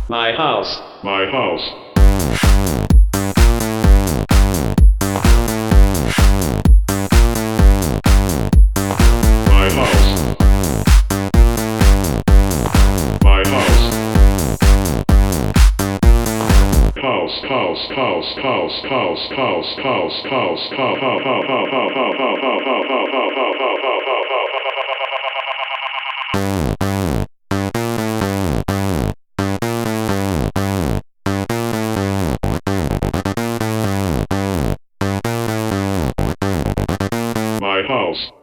My house. My house. My house. My house. House, house, house, house, house, house, house, house, My house.